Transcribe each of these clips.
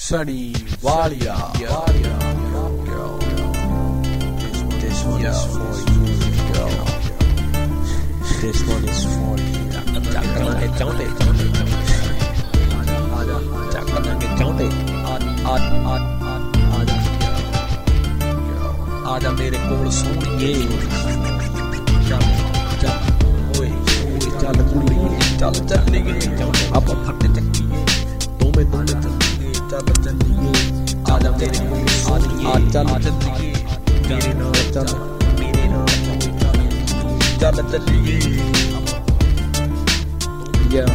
Sunny Walia. Girl, this one is for you, girl. This one is for you. आजा मेरे कोल सोनिए चल ओए चल कुड़िए चल चलिए आप फट चक्किए तू मैं चलिए चल चलिए आजा मेरे कोल सोनिए चल चलिए मेरे नाल चल चल चलिए या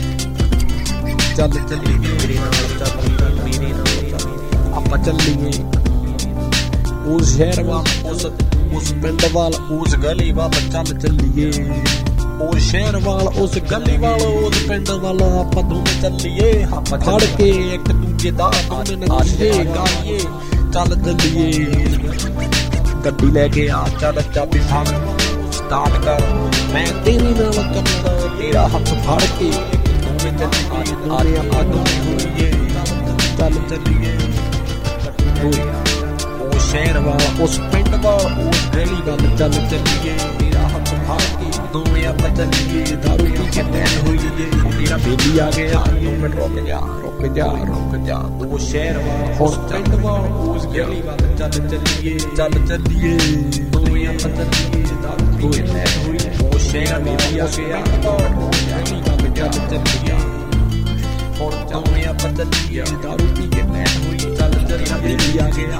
चल चलिए मेरे नाल चल आप चलिए उस शहर वाल उस पिंड वाल उस गली वाल चल चलिए उस शहर वाल उस गली वाल उस पिंड वाल आपां दोवें चलिए फड़ के एक दूजे दा दोवें नचीए गाइए चल चलिए गड्डी लेके आ चल चाबी फड़ स्टार्ट कर मैं तेरे नाल चलदा तेरा हथ फड़ के दोवें चलिए आपां दोवें होइए चल चलिए शहर वाला उस पिंड वाला उस गली वाल चल चलिए तेरा हथ फड़ के दोवें आपां चलिए दारू पी के तैन होइए तेरा बेली आ गया 2 मिनट रुक जा तो शहर वाला उस पिंड वाला उस गली वाल चल चलिए दोवें आपां चलिए दारू पी के तैन होइए वो शहर बेली आ गया उस गली वाल चल चलिए हुण दोवें आपां चलिए दारू पी के तैन होइए चल तेरा बेली आ गया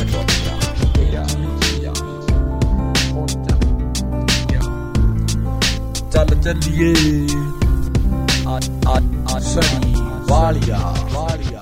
चल चलिए Sunny Walia.